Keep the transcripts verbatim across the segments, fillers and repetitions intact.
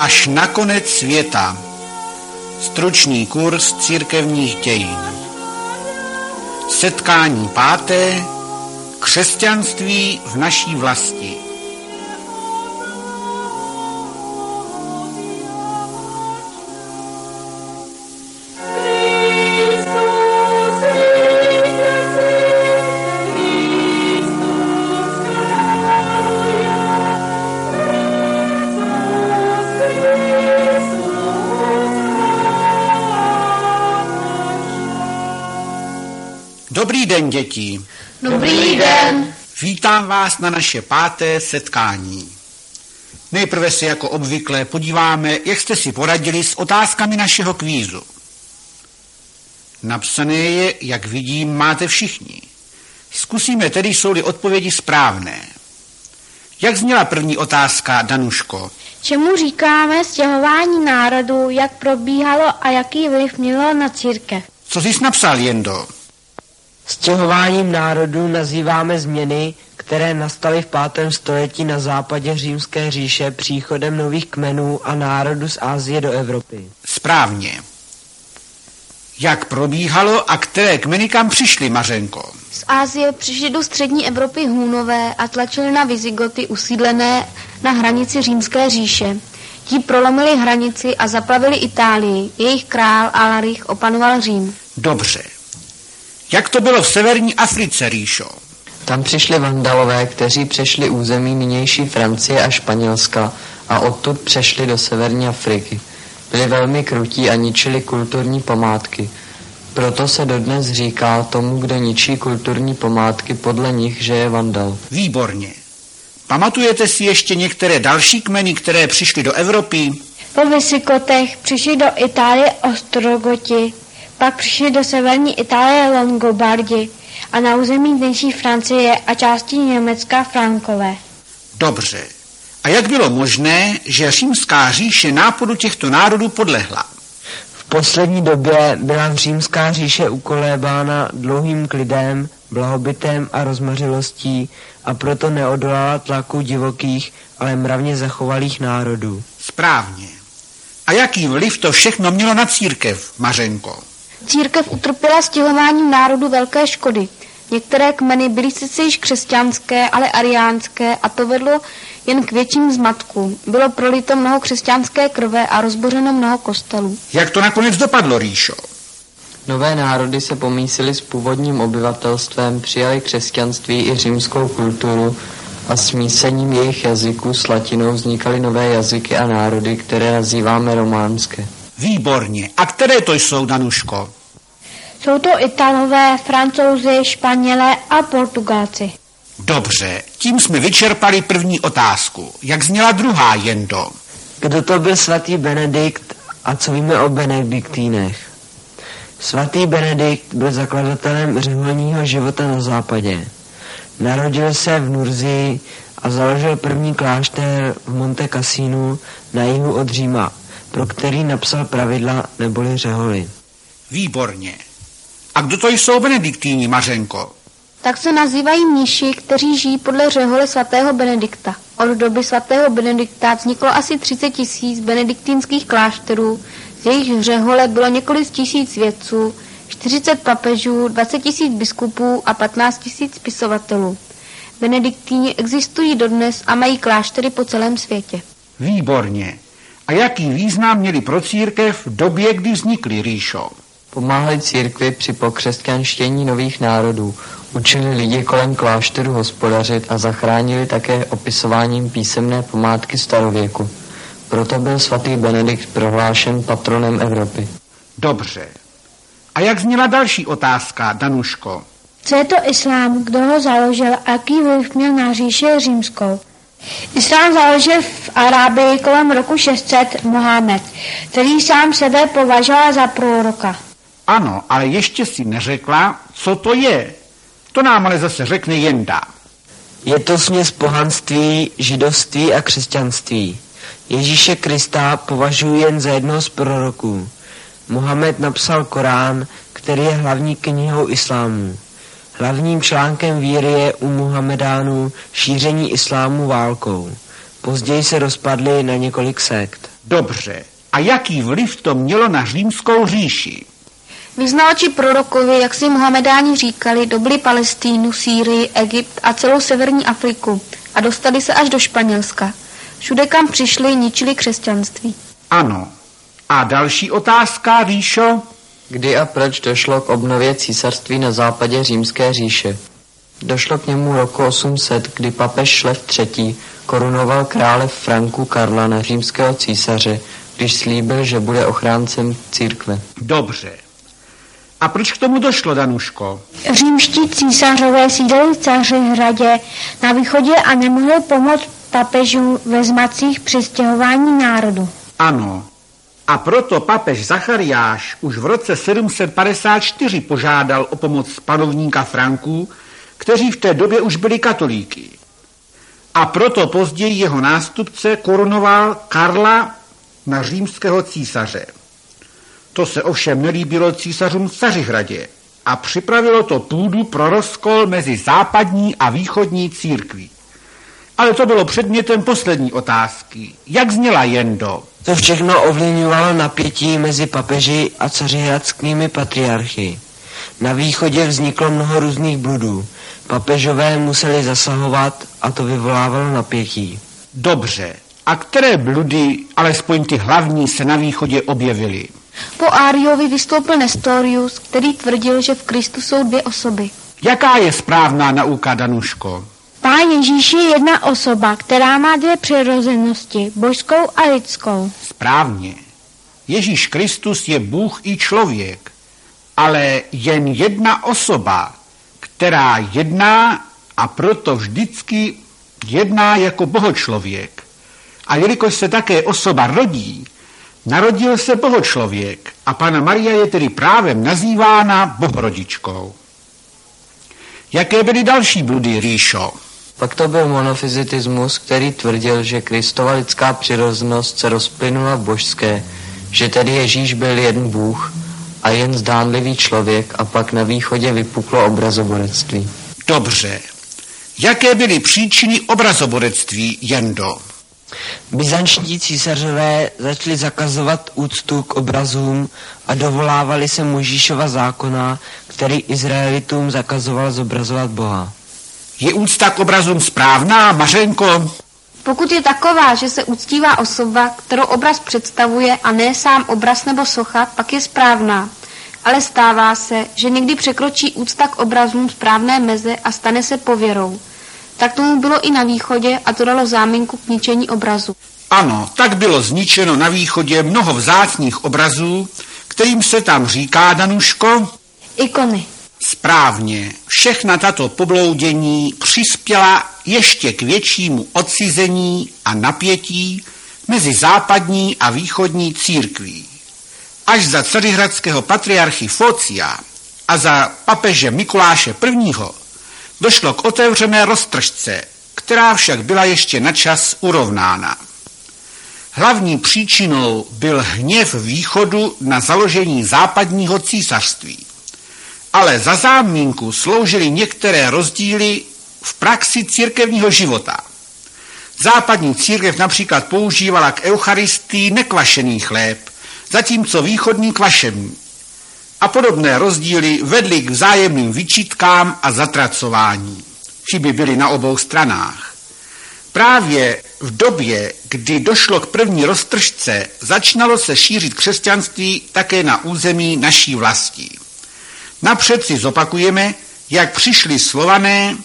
Až na konec světa. Stručný kurz církevních dějin. Setkání páté. Křesťanství v naší vlasti. Dobrý den, děti. Dobrý den. Vítám vás na naše páté setkání. Nejprve se jako obvykle podíváme, jak jste si poradili s otázkami našeho kvízu. Napsané je, jak vidím, máte všichni. Zkusíme tedy, jsou-li odpovědi správné. Jak zněla první otázka, Danuško? Čemu říkáme stěhování národů, jak probíhalo a jaký vliv mělo na církev? Co jsi napsal, Jendo? Stěhováním národů nazýváme změny, které nastaly v pátém století na západě Římské říše příchodem nových kmenů a národů z Asie do Evropy. Správně. Jak probíhalo a které kmeny kam přišly, Mařenko? Z Asie přišli do střední Evropy Hůnové a tlačili na Visigoty usídlené na hranici Římské říše. Ti prolomili hranici a zaplavili Itálii. Jejich král Alaric opanoval Řím. Dobře. Jak to bylo v severní Africe, Ríšo? Tam přišli Vandalové, kteří přešli území nynější Francie a Španělska a odtud přešli do severní Afriky. Byli velmi krutí a ničili kulturní památky. Proto se dodnes říká tomu, kdo ničí kulturní památky podle nich, že je vandal. Výborně. Pamatujete si ještě některé další kmeny, které přišly do Evropy? Po Visigotech přišli do Itálie Ostrogoti, pak přišli do severní Itálie Longobardi a na území dnešní Francie a části Německa Frankové. Dobře. A jak bylo možné, že Římská říše náporu těchto národů podlehla? V poslední době byla Římská říše ukolébána dlouhým klidem, blahobytem a rozmařilostí a proto neodolala tlaku divokých, ale mravně zachovalých národů. Správně. A jaký vliv to všechno mělo na církev, Mařenko? Církev utrpěla stěhováním národů velké škody. Některé kmeny byly sice již křesťanské, ale ariánské a to vedlo jen k větším zmatkům. Bylo prolito mnoho křesťanské krve a rozbořeno mnoho kostelů. Jak to nakonec dopadlo, Ríšo? Nové národy se pomísily s původním obyvatelstvem, přijali křesťanství i římskou kulturu a smísením jejich jazyků s latinou vznikaly nové jazyky a národy, které nazýváme románské. Výborně. A které to jsou, Danuško? Jsou to Italové, Francouzi, Španělé a Portugalci. Dobře, tím jsme vyčerpali první otázku. Jak zněla druhá, Jendo? Kdo to byl svatý Benedikt a co víme o benediktínech? Svatý Benedikt byl zakladatelem řeholního života na západě. Narodil se v Nurzii a založil první klášter v Monte Cassinu na jihu od Říma, pro který napsal pravidla neboli řeholy. Výborně. A kdo to jsou benediktíni, Mařenko? Tak se nazývají mniši, kteří žijí podle řehole svatého Benedikta. Od doby svatého Benedikta vzniklo asi třicet tisíc benediktínských klášterů, z jejich řehole bylo několik tisíc vědců, čtyřicet papežů, dvacet tisíc biskupů a patnáct tisíc spisovatelů. Benediktíni existují dodnes a mají kláštery po celém světě. Výborně. A jaký význam měli pro církev v době, kdy vznikly, Ríšo? Pomáhali církvi při pokřesťanštění nových národů, učili lidi kolem klášteru hospodařit a zachránili také opisováním písemné památky starověku. Proto byl svatý Benedikt prohlášen patronem Evropy. Dobře. A jak zněla další otázka, Danuško? Co je to islám, kdo ho založil a jaký vliv měl na říši římskou? Islám založil v Arábii kolem roku šest set Mohamed, který sám sebe považoval za proroka. Ano, ale ještě si neřekla, co to je. To nám ale zase řekne Jenda. Je to směs pohanství, židovství a křesťanství. Ježíše Krista považuji jen za jednoho z proroků. Mohamed napsal Korán, který je hlavní knihou islámu. Hlavním článkem víry je u Muhammedánů šíření islámu válkou. Později se rozpadly na několik sekt. Dobře. A jaký vliv to mělo na římskou říši? Vyznavači prorokovi, jak si Mohamedáni říkali, dobyli Palestínu, Sýrii, Egypt a celou severní Afriku a dostali se až do Španělska. Všude, kam přišli, ničili křesťanství. Ano. A další otázka, Ríšo? Kdy a proč došlo k obnově císařství na západě římské říše? Došlo k němu roku osm set, kdy papež Šlev třetí. korunoval krále Franku Karla na římského císaře, když slíbil, že bude ochráncem církve. Dobře. A proč k tomu došlo, Danuško? Římští císařové sídlili v Cařihradě na východě a nemohli pomoct papežům ve zmatcích přistěhování národu. Ano. A proto papež Zachariáš už v roce sedm set padesát čtyři požádal o pomoc panovníka Franků, kteří v té době už byli katolíky. A proto později jeho nástupce korunoval Karla na římského císaře. To se ovšem nelíbilo císařům v Cařihradě a připravilo to půdu pro rozkol mezi západní a východní církví. Ale to bylo předmětem poslední otázky. Jak zněla, Jendo? To všechno ovlivňovalo napětí mezi papeži a cařihradskými patriarchy. Na východě vzniklo mnoho různých bludů. Papežové museli zasahovat a to vyvolávalo napětí. Dobře. A které bludy, alespoň ty hlavní, se na východě objevily? Po Ariovi vystoupil Nestorius, který tvrdil, že v Kristu jsou dvě osoby. Jaká je správná nauka, Danuško? Pán Ježíš je jedna osoba, která má dvě přirozenosti, božskou a lidskou. Správně. Ježíš Kristus je Bůh i člověk, ale jen jedna osoba, která jedná a proto vždycky jedná jako bohočlověk. A jelikož se také osoba rodí, narodil se bohočlověk a Panna Maria je tedy právem nazývána bohorodičkou. Jaké byly další bludy, Ríšo? Pak to byl monofyzitismus, který tvrdil, že Kristova lidská přirozenost se rozplynula v božské, že tedy Ježíš byl jen Bůh a jen zdánlivý člověk a pak na východě vypuklo obrazoborectví. Dobře. Jaké byly příčiny obrazoborectví, Jendo? Byzanční císařové začali zakazovat úctu k obrazům a dovolávali se Mojžíšova zákona, který Izraelitům zakazoval zobrazovat Boha. Je úcta k obrazům správná, Mařenko? Pokud je taková, že se uctívá osoba, kterou obraz představuje a ne sám obraz nebo socha, pak je správná. Ale stává se, že někdy překročí úcta k obrazům správné meze a stane se pověrou. Tak tomu bylo i na východě a to dalo záminku k ničení obrazu. Ano, tak bylo zničeno na východě mnoho vzácných obrazů, kterým se tam říká, Danuško? Ikony. Správně. Všechna tato pobloudění přispěla ještě k většímu odcizení a napětí mezi západní a východní církví. Až za cařihradského patriarchy Focia a za papeže Mikuláše prvního. došlo k otevřené roztržce, která však byla ještě na čas urovnána. Hlavní příčinou byl hněv východu na založení západního císařství. Ale za záminku sloužily některé rozdíly v praxi církevního života. Západní církev například používala k eucharistii nekvašený chléb, zatímco východní kvašený. A podobné rozdíly vedly k vzájemným vyčítkám a zatracování. Chyby byly na obou stranách. Právě v době, kdy došlo k první roztržce, začínalo se šířit křesťanství také na území naší vlasti. Napřed si zopakujeme, jak přišli Slované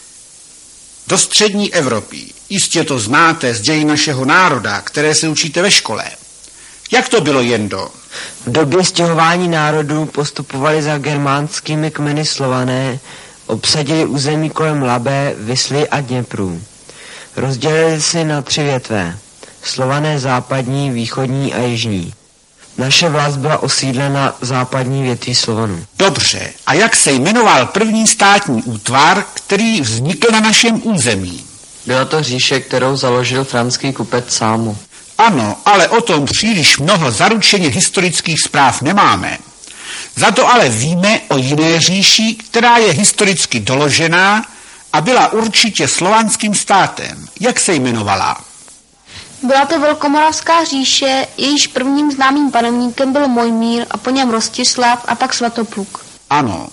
do střední Evropy. Jistě to znáte z dějin našeho národa, které se učíte ve škole. Jak to bylo, Jendo? V době stěhování národů postupovali za germánskými kmeny Slované, obsadili území kolem Labe, Visly a Dněpru. Rozdělili si na tři větve. Slované západní, východní a jižní. Naše vlast byla osídlena západní větví Slovanů. Dobře, a jak se jmenoval první státní útvar, který vznikl na našem území? Byla to říše, kterou založil franský kupec Sámu. Ano, ale o tom příliš mnoho zaručeně historických zpráv nemáme. Za to ale víme o jiné říši, která je historicky doložená a byla určitě slovanským státem. Jak se jmenovala? Byla to Velkomoravská říše, jejíž prvním známým panovníkem byl Mojmír a po něm Rostislav a pak Svatopluk. Ano.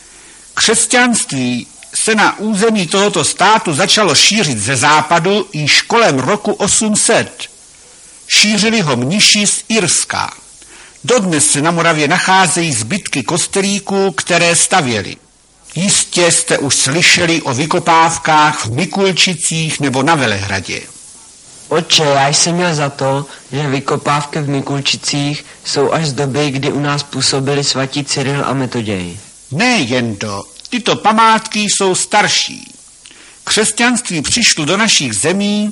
Křesťanství se na území tohoto státu začalo šířit ze západu již kolem roku osm set. Šířili ho mniši z Irska. Dodnes se na Moravě nacházejí zbytky kostelíků, které stavěli. Jistě jste už slyšeli o vykopávkách v Mikulčicích nebo na Velehradě. Otče, já jsem měl za to, že vykopávky v Mikulčicích jsou až z doby, kdy u nás působili svatí Cyril a Metoděj. Ne jen to, tyto památky jsou starší. Křesťanství přišlo do našich zemí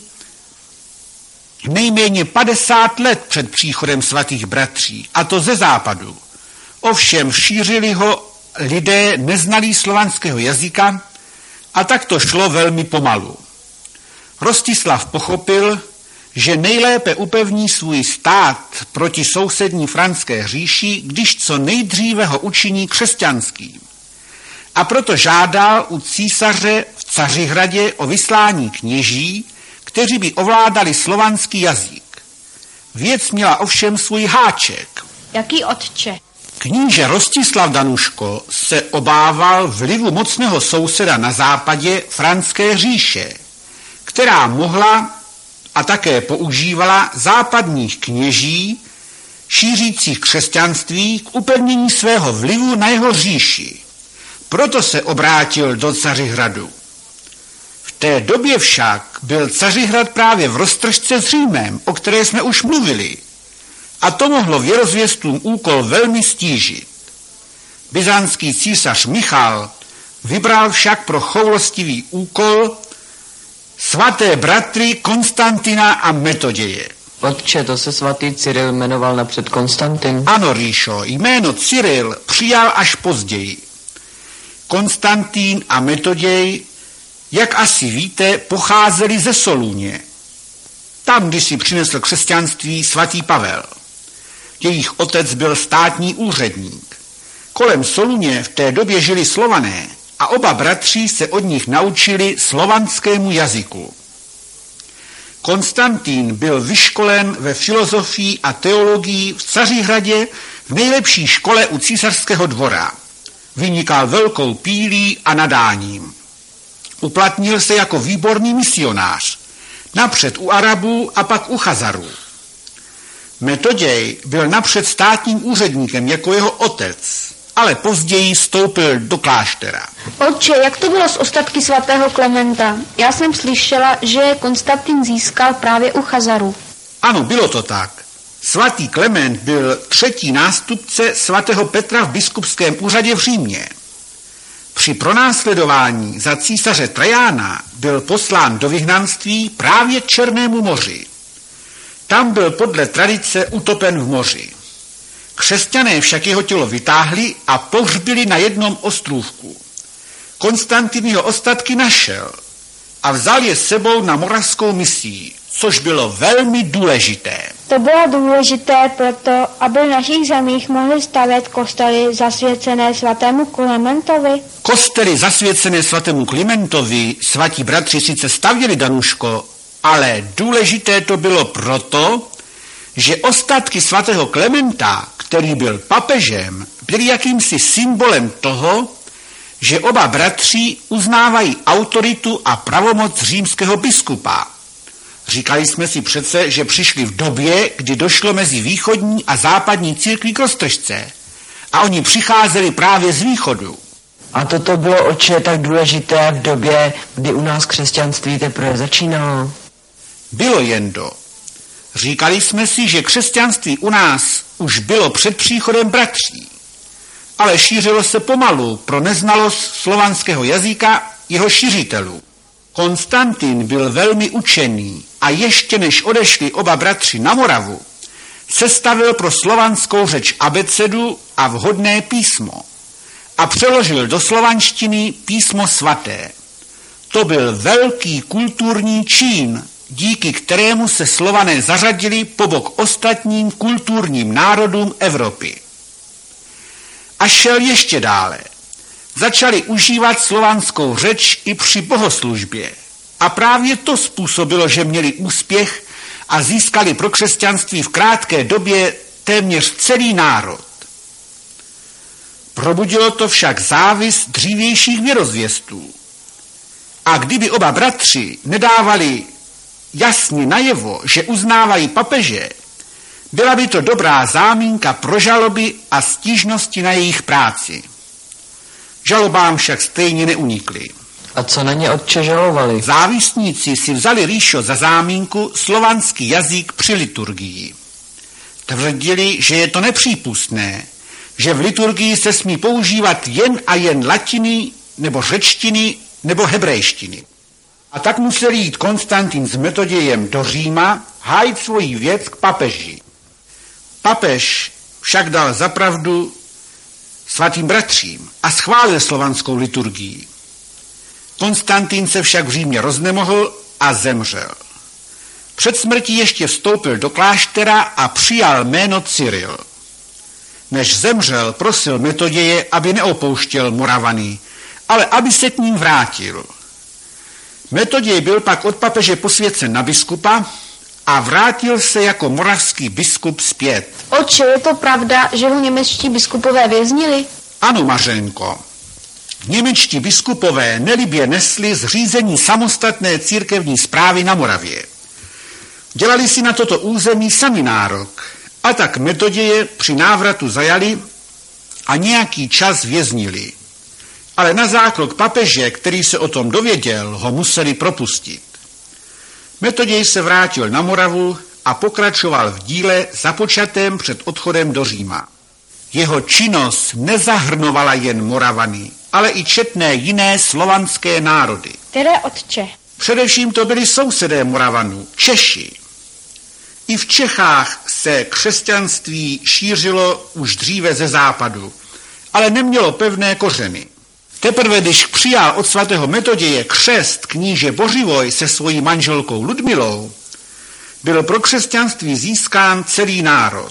nejméně padesát let před příchodem svatých bratří, a to ze západu. Ovšem šířili ho lidé neznalí slovanského jazyka a tak to šlo velmi pomalu. Rostislav pochopil, že nejlépe upevní svůj stát proti sousední franské říši, když co nejdříve ho učiní křesťanským. A proto žádal u císaře v Cařihradě o vyslání kněží, kteří by ovládali slovanský jazyk. Věc měla ovšem svůj háček. Jaký, otče? Kníže Rostislav Danuško se obával vlivu mocného souseda na západě franské říše, která mohla a také používala západních kněží, šířících křesťanství k upevnění svého vlivu na jeho říši. Proto se obrátil do Cařihradu. V té době však byl Cařihrad právě v roztržce s Římem, o které jsme už mluvili, a to mohlo věrozvěstům úkol velmi stížit. Byzantský císař Michal vybral však pro choulostivý úkol svaté bratry Konstantina a Metoděje. Otče, to se svatý Cyril jmenoval napřed Konstantin? Ano, Ríšo, jméno Cyril přijal až později. Konstantín a Metoděj, jak asi víte, pocházeli ze Soluně. Tam kdysi přinesl křesťanství svatý Pavel. Jejich otec byl státní úředník. Kolem Soluně v té době žili Slované a oba bratři se od nich naučili slovanskému jazyku. Konstantín byl vyškolen ve filozofii a teologii v Cařihradě v nejlepší škole u císařského dvora. Vynikal velkou pílí a nadáním. Uplatnil se jako výborný misionář, napřed u Arabů a pak u Chazarů. Metoděj byl napřed státním úředníkem jako jeho otec, ale později vstoupil do kláštera. Otče, jak to bylo s ostatky svatého Klementa? Já jsem slyšela, že je Konstantin získal právě u Chazarů. Ano, bylo to tak. Svatý Klement byl třetí nástupce svatého Petra v biskupském úřadě v Římě. Při pronásledování za císaře Trajána byl poslán do vyhnanství právě k Černému moři. Tam byl podle tradice utopen v moři. Křesťané však jeho tělo vytáhli a pohřbili na jednom ostrůvku. Konstantin jeho ostatky našel a vzal je s sebou na moravskou misii, což bylo velmi důležité. To bylo důležité proto, aby v našich zemích mohli stavět kostely zasvěcené svatému Klementovi. Kostely zasvěcené svatému Klementovi svatí bratři sice stavěli, Danuško, ale důležité to bylo proto, že ostatky svatého Klementa, který byl papežem, byly jakýmsi symbolem toho, že oba bratři uznávají autoritu a pravomoc římského biskupa. Říkali jsme si přece, že přišli v době, kdy došlo mezi východní a západní církví k roztržce. A oni přicházeli právě z východu. A toto bylo, otče, tak důležité v době, kdy u nás křesťanství teprve začínalo? Bylo jendo. Říkali jsme si, že křesťanství u nás už bylo před příchodem bratří, ale šířilo se pomalu pro neznalost slovanského jazyka jeho šiřitelů. Konstantin byl velmi učený a ještě než odešli oba bratři na Moravu, sestavil pro slovanskou řeč abecedu a vhodné písmo a přeložil do slovanštiny písmo svaté. To byl velký kulturní čin, díky kterému se Slované zařadili po bok ostatním kulturním národům Evropy. A šel ještě dále. Začali užívat slovanskou řeč i při bohoslužbě. A právě to způsobilo, že měli úspěch a získali pro křesťanství v krátké době téměř celý národ. Probudilo to však závis dřívějších věrozvěstů. A kdyby oba bratři nedávali jasně najevo, že uznávají papeže, byla by to dobrá zámínka pro žaloby a stížnosti na jejich práci. Žalobám však stejně neunikly. A co na ně otče žalovali? Závistníci si vzali Ríšo za zámínku slovanský jazyk při liturgii. Tvrdili, že je to nepřípustné, že v liturgii se smí používat jen a jen latiny, nebo řečtiny, nebo hebrejštiny. A tak musel jít Konstantin s Metodějem do Říma hájit svoji věc k papeži. Papež však dal zapravdu svatým bratřím a schválil slovanskou liturgii. Konstantin se však v Římě roznemohl a zemřel. Před smrtí ještě vstoupil do kláštera a přijal jméno Cyril. Než zemřel, prosil Metoděje, aby neopouštěl Moravany, ale aby se k ním vrátil. Metoděj byl pak od papeže posvěcen na biskupa a vrátil se jako moravský biskup zpět. Otče, je to pravda, že ho němečtí biskupové věznili? Ano, Mařenko. Němečtí biskupové nelibě nesli zřízení samostatné církevní správy na Moravě. Dělali si na toto území sami nárok, a tak Metoděje při návratu zajali a nějaký čas věznili. Ale na zákrok papeže, který se o tom dověděl, ho museli propustit. Metoděj se vrátil na Moravu a pokračoval v díle započatém před odchodem do Říma. Jeho činnost nezahrnovala jen Moravany, ale i četné jiné slovanské národy. Které otče? Především to byli sousedé Moravanů, Češi. I v Čechách se křesťanství šířilo už dříve ze západu, ale nemělo pevné kořeny. Teprve když přijal od svatého Metoděje křest kníže Bořivoj se svojí manželkou Ludmilou, byl pro křesťanství získán celý národ.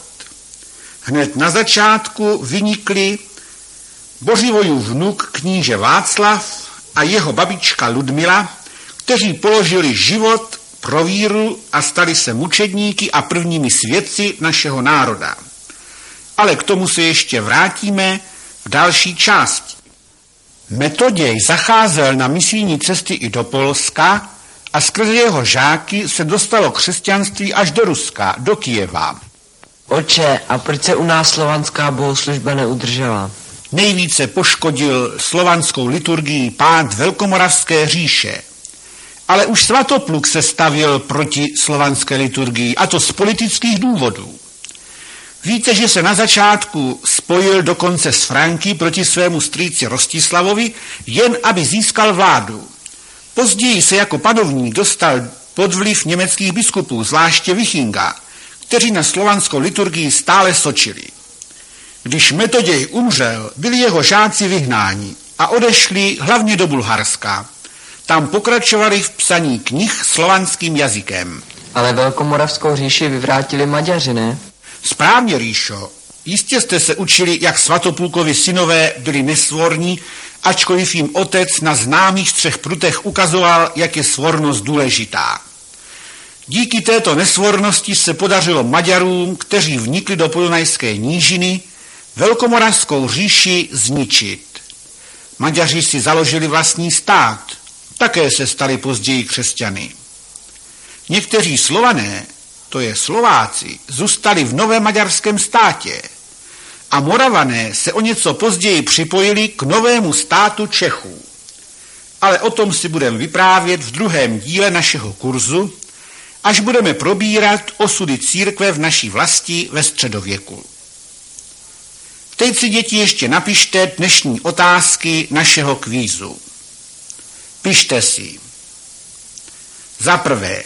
Hned na začátku vynikli Bořivojův vnuk kníže Václav a jeho babička Ludmila, kteří položili život pro víru a stali se mučedníky a prvními svědci našeho národa. Ale k tomu se ještě vrátíme v další části. Metoděj zacházel na misijní cesty i do Polska a skrze jeho žáky se dostalo křesťanství až do Ruska, do Kyjeva. Oče, a proč se u nás slovanská bohoslužba neudržela? Nejvíce poškodil slovanskou liturgii pád Velkomoravské říše. Ale už Svatopluk se stavěl proti slovanské liturgii, a to z politických důvodů. Víte, že se na začátku spojil dokonce s Franky proti svému strýci Rostislavovi, jen aby získal vládu. Později se jako panovník dostal pod vliv německých biskupů, zvláště Vichinga, kteří na slovanskou liturgii stále sočili. Když Metoděj umřel, byli jeho žáci vyhnáni a odešli hlavně do Bulharska. Tam pokračovali v psaní knih slovanským jazykem. Ale Velkomoravskou říši vyvrátili Maďaři, ne? Správně, Ríšo. Jistě jste se učili, jak Svatoplukovi synové byli nesvorní, ačkoliv jim otec na známých třech prutech ukazoval, jak je svornost důležitá. Díky této nesvornosti se podařilo Maďarům, kteří vnikli do Podunajské nížiny, Velkomoravskou říši zničit. Maďaři si založili vlastní stát, také se stali později křesťany. Někteří Slované, to je Slováci, zůstali v novém maďarském státě a Moravané se o něco později připojili k novému státu Čechů. Ale o tom si budeme vyprávět v druhém díle našeho kurzu, až budeme probírat osudy církve v naší vlasti ve středověku. Teď si, děti, ještě napište dnešní otázky našeho kvízu. Pište si. Za prvé,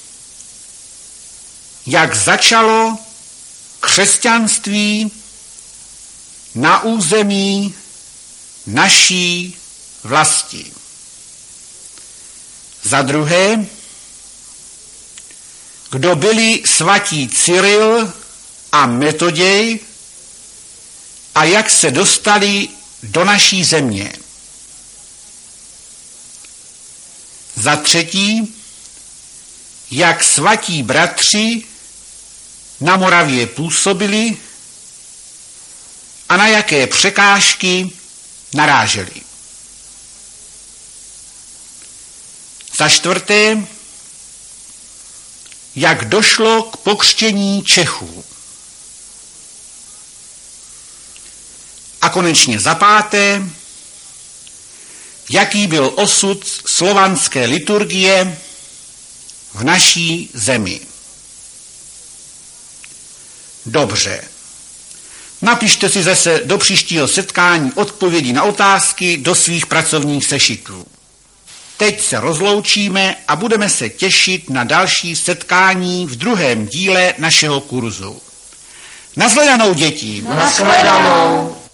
jak začalo křesťanství na území naší vlasti. Za druhé, kdo byli svatí Cyril a Metoděj a jak se dostali do naší země. Za třetí, jak svatí bratři na Moravě působili a na jaké překážky naráželi. Za čtvrté, jak došlo k pokřtění Čechů. A konečně za páté, jaký byl osud slovanské liturgie v naší zemi. Dobře. Napište si zase do příštího setkání odpovědi na otázky do svých pracovních sešitů. Teď se rozloučíme a budeme se těšit na další setkání v druhém díle našeho kurzu. Nashledanou, děti! Nashledanou!